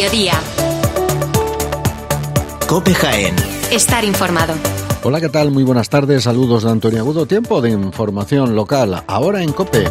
mediodía. COPE Jaén. Estar informado. Hola, ¿qué tal? Muy buenas tardes. Saludos de Antonio Agudo. Tiempo de información local. Ahora en COPE.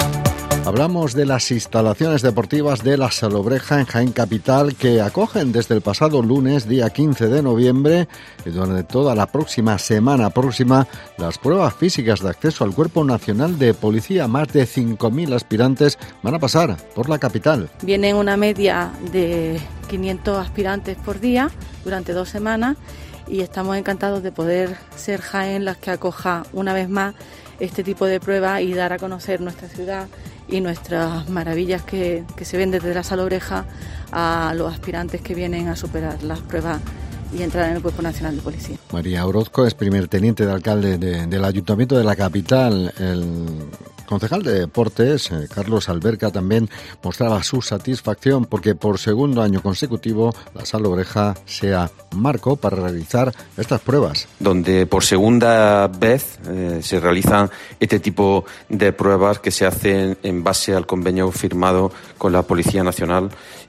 Hablamos de las instalaciones deportivas de La Salobreja en Jaén Capital, que acogen desde el pasado lunes, día 15 de noviembre, y durante toda la semana próxima, las pruebas físicas de acceso al Cuerpo Nacional de Policía. Más de 5.000 aspirantes van a pasar por la capital. Vienen una media de 500 aspirantes por día durante 2 semanas y estamos encantados de poder ser Jaén las que acoja una vez más este tipo de pruebas y dar a conocer nuestra ciudad y nuestras maravillas que se ven desde La Salobreja a los aspirantes que vienen a superar las pruebas y entrar en el Cuerpo Nacional de Policía. María Orozco es primer teniente de alcalde del Ayuntamiento de la capital. El concejal de Deportes, Carlos Alberca, también mostraba su satisfacción porque por segundo año consecutivo La Salobreja sea marco para realizar estas pruebas. Donde por segunda vez se realizan este tipo de pruebas que se hacen en base al convenio firmado con la Policía Nacional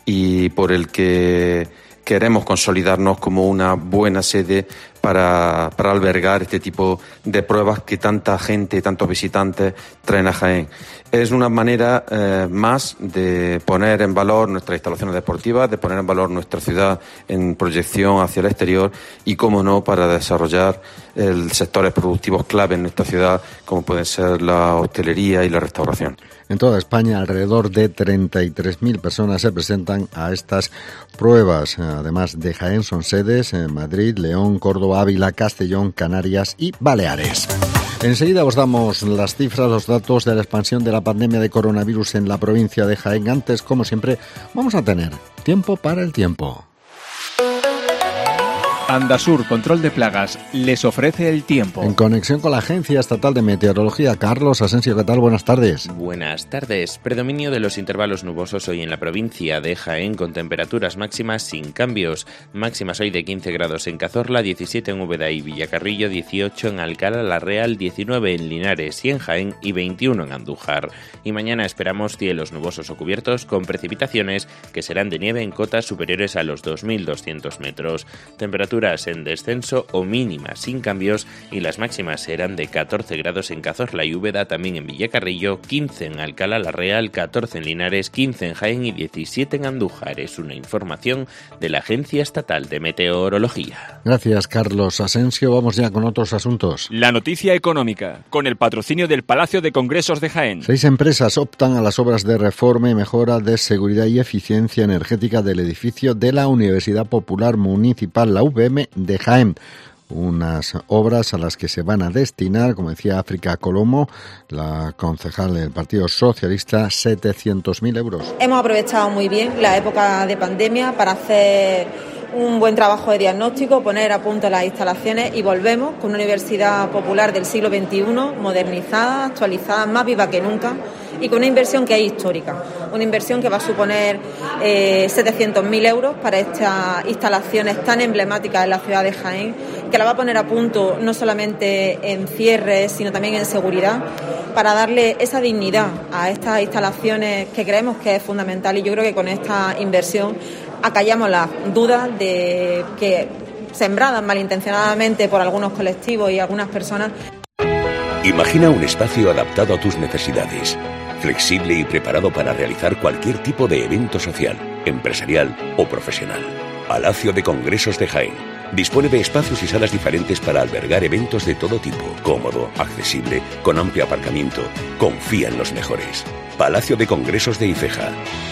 y por el que queremos consolidarnos como una buena sede para albergar este tipo de pruebas que tanta gente, tantos visitantes traen a Jaén. Es una manera más de poner en valor nuestras instalaciones deportivas, de poner en valor nuestra ciudad en proyección hacia el exterior y, cómo no, para desarrollar sectores productivos clave en nuestra ciudad, como pueden ser la hostelería y la restauración. En toda España, alrededor de 33.000 personas se presentan a estas pruebas. Además de Jaén, son sedes en Madrid, León, Córdoba, Ávila, Castellón, Canarias y Baleares. Enseguida os damos las cifras, los datos de la expansión de la pandemia de coronavirus en la provincia de Jaén. Antes, como siempre, vamos a tener tiempo para el tiempo. Andasur Control de Plagas les ofrece el tiempo. En conexión con la Agencia Estatal de Meteorología, Carlos Asensio, ¿qué tal? Buenas tardes. Buenas tardes. Predominio de los intervalos nubosos hoy en la provincia de Jaén, con temperaturas máximas sin cambios. Máximas hoy de 15 grados en Cazorla, 17 en Úbeda y Villacarrillo, 18 en Alcalá la Real, 19 en Linares y en Jaén y 21 en Andújar. Y mañana esperamos cielos nubosos o cubiertos con precipitaciones que serán de nieve en cotas superiores a los 2.200 metros. Temperaturas en descenso o mínimas sin cambios y las máximas serán de 14 grados en Cazorla y Úbeda, también en Villacarrillo, 15 en Alcalá la Real, 14 en Linares, 15 en Jaén y 17 en Andújar. Es una información de la Agencia Estatal de Meteorología. Gracias, Carlos Asensio. Vamos ya con otros asuntos. La noticia económica, con el patrocinio del Palacio de Congresos de Jaén. 6 empresas optan a las obras de reforma y mejora de seguridad y eficiencia energética del edificio de la Universidad Popular Municipal, la UVM de Jaén. Unas obras a las que se van a destinar, como decía África Colomo, la concejal del Partido Socialista, 700.000 euros. Hemos aprovechado muy bien la época de pandemia para hacer un buen trabajo de diagnóstico, poner a punto las instalaciones y volvemos con una universidad popular del siglo XXI, modernizada, actualizada, más viva que nunca y con una inversión que es histórica. Una inversión que va a suponer 700.000 euros para estas instalaciones tan emblemáticas en la ciudad de Jaén, que la va a poner a punto no solamente en cierres, sino también en seguridad, para darle esa dignidad a estas instalaciones que creemos que es fundamental. Y yo creo que con esta inversión acallamos las dudas de que, sembradas malintencionadamente por algunos colectivos y algunas personas. Imagina un espacio adaptado a tus necesidades, flexible y preparado para realizar cualquier tipo de evento social, empresarial o profesional. Palacio de Congresos de Jaén dispone de espacios y salas diferentes para albergar eventos de todo tipo, cómodo, accesible, con amplio aparcamiento. Confía en los mejores. Palacio de Congresos de Ifeja.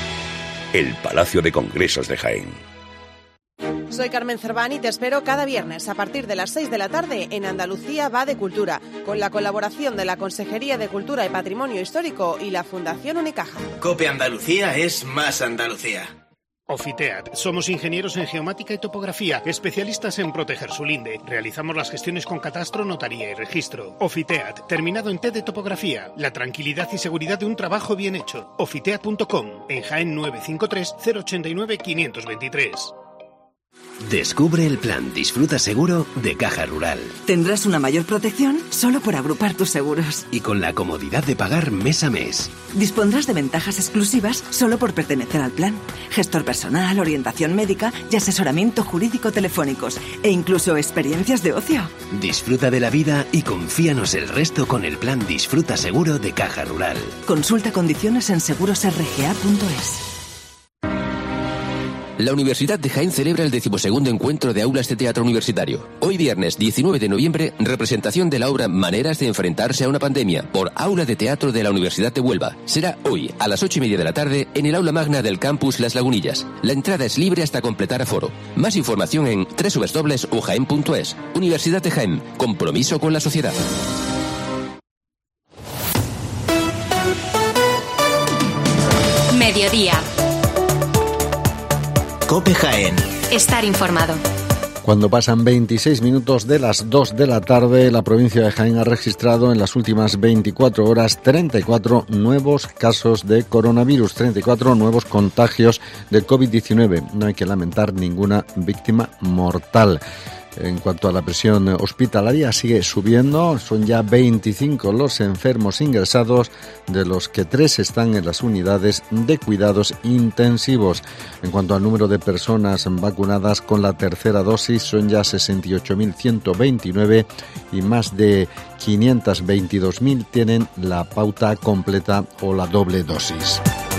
El Palacio de Congresos de Jaén. Soy Carmen Cerván y te espero cada viernes a partir de las 6 de la tarde en Andalucía va de Cultura, con la colaboración de la Consejería de Cultura y Patrimonio Histórico y la Fundación Unicaja. COPE Andalucía es más Andalucía. Ofiteat. Somos ingenieros en geomática y topografía, especialistas en proteger su linde. Realizamos las gestiones con catastro, notaría y registro. Ofiteat, terminado en T de topografía. La tranquilidad y seguridad de un trabajo bien hecho. Ofiteat.com, en Jaén 953 089 523. Descubre el plan Disfruta Seguro de Caja Rural. Tendrás una mayor protección solo por agrupar tus seguros. Y con la comodidad de pagar mes a mes. Dispondrás de ventajas exclusivas solo por pertenecer al plan. Gestor personal, orientación médica y asesoramiento jurídico telefónicos. E incluso experiencias de ocio. Disfruta de la vida y confíanos el resto con el plan Disfruta Seguro de Caja Rural. Consulta condiciones en segurosrga.es. La Universidad de Jaén celebra el 12º encuentro de aulas de teatro universitario. Hoy viernes 19 de noviembre, representación de la obra Maneras de enfrentarse a una pandemia por Aula de Teatro de la Universidad de Huelva. Será hoy a las 8:30 de la tarde en el aula magna del campus Las Lagunillas. La entrada es libre hasta completar aforo. Más información en www.ujaen.es. Universidad de Jaén. Compromiso con la sociedad. Mediodía. COPE Jaén. Estar informado. Cuando pasan 26 minutos de las 2 de la tarde, la provincia de Jaén ha registrado en las últimas 24 horas 34 nuevos casos de coronavirus, 34 nuevos contagios de COVID-19. No hay que lamentar ninguna víctima mortal. En cuanto a la presión hospitalaria, sigue subiendo. Son ya 25 los enfermos ingresados, de los que 3 están en las unidades de cuidados intensivos. En cuanto al número de personas vacunadas con la tercera dosis, son ya 68.129 y más de 522.000 tienen la pauta completa o la doble dosis.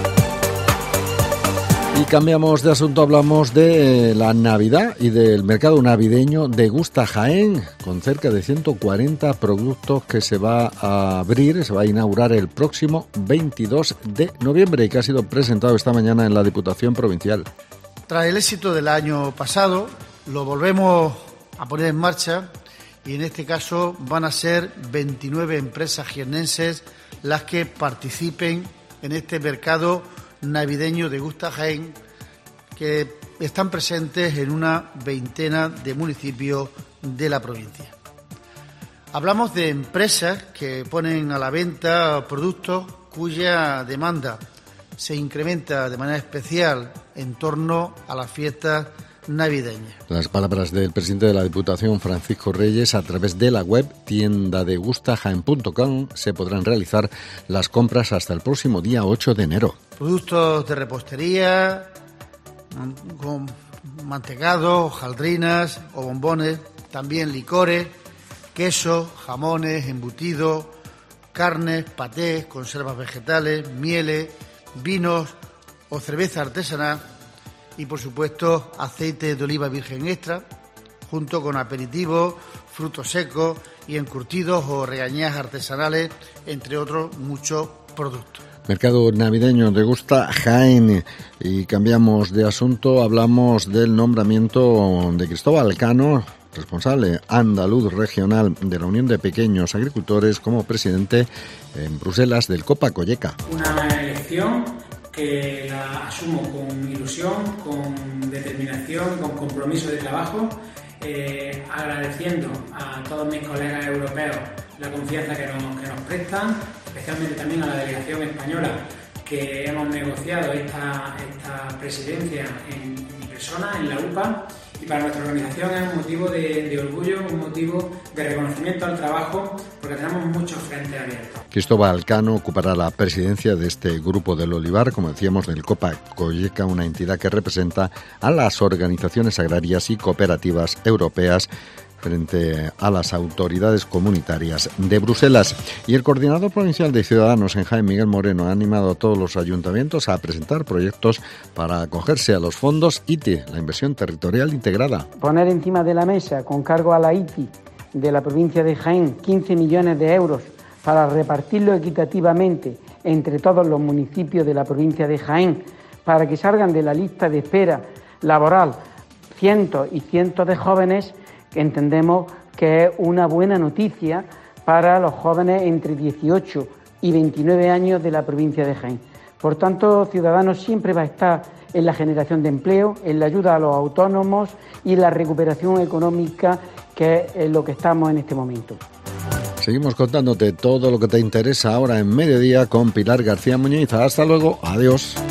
Y cambiamos de asunto, hablamos de la Navidad y del mercado navideño Degusta Jaén, con cerca de 140 productos que se va a abrir, se va a inaugurar el próximo 22 de noviembre y que ha sido presentado esta mañana en la Diputación Provincial. Tras el éxito del año pasado, lo volvemos a poner en marcha y en este caso van a ser 29 empresas jiennenses las que participen en este mercado navideño Degusta Jaén, que están presentes en una veintena de municipios de la provincia. Hablamos de empresas que ponen a la venta productos cuya demanda se incrementa de manera especial en torno a las fiestas navideñas. Las palabras del presidente de la Diputación, Francisco Reyes. A través de la web tiendadegustajaen.com se podrán realizar las compras hasta el próximo día 8 de enero. Productos de repostería, con mantecados, hojaldrinas o bombones, también licores, quesos, jamones, embutidos, carnes, patés, conservas vegetales, mieles, vinos o cerveza artesanal y, por supuesto, aceite de oliva virgen extra, junto con aperitivos, frutos secos y encurtidos o regañas artesanales, entre otros muchos productos. Mercado navideño Degusta Jaén. Y cambiamos de asunto, hablamos del nombramiento de Cristóbal Cano, responsable andaluz regional de la Unión de Pequeños Agricultores, como presidente en Bruselas del Copa Colleca. Una elección que la asumo con ilusión, con determinación, con compromiso de trabajo, agradeciendo a todos mis colegas europeos la confianza que nos prestan, especialmente también a la delegación española, que hemos negociado esta presidencia en persona, en la UPA, y para nuestra organización es un motivo de orgullo, un motivo de reconocimiento al trabajo, porque tenemos muchos frentes abiertos. Cristóbal Cano ocupará la presidencia de este Grupo del Olivar, como decíamos, del Copa Colleca, una entidad que representa a las organizaciones agrarias y cooperativas europeas frente a las autoridades comunitarias de Bruselas. Y el coordinador provincial de Ciudadanos en Jaén, Miguel Moreno, ha animado a todos los ayuntamientos a presentar proyectos para acogerse a los fondos ITI, la inversión territorial integrada. Poner encima de la mesa, con cargo a la ITI de la provincia de Jaén, 15 millones de euros para repartirlo equitativamente entre todos los municipios de la provincia de Jaén, para que salgan de la lista de espera laboral cientos y cientos de jóvenes, que entendemos que es una buena noticia para los jóvenes entre 18 y 29 años de la provincia de Jaén. Por tanto, Ciudadanos siempre va a estar en la generación de empleo, en la ayuda a los autónomos y en la recuperación económica, que es lo que estamos en este momento. Seguimos contándote todo lo que te interesa ahora en Mediodía con Pilar García Muñiz. Hasta luego, adiós.